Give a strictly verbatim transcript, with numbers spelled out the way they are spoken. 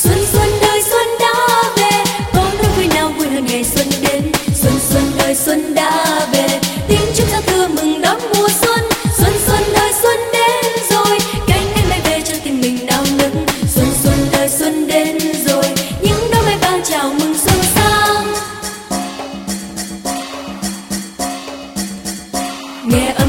Xuân xuân đời xuân đã về, có nỗi vui nào vui hơn ngày xuân đến. Xuân xuân đời xuân đã về, tiếng chúc giao thừa mừng đón mùa xuân. Xuân xuân đời xuân đến rồi, cánh én bay về cho tim mình nao nức. Xuân xuân đời xuân đến rồi, những đóa mai vàng chào mừng xuân sang. Nghe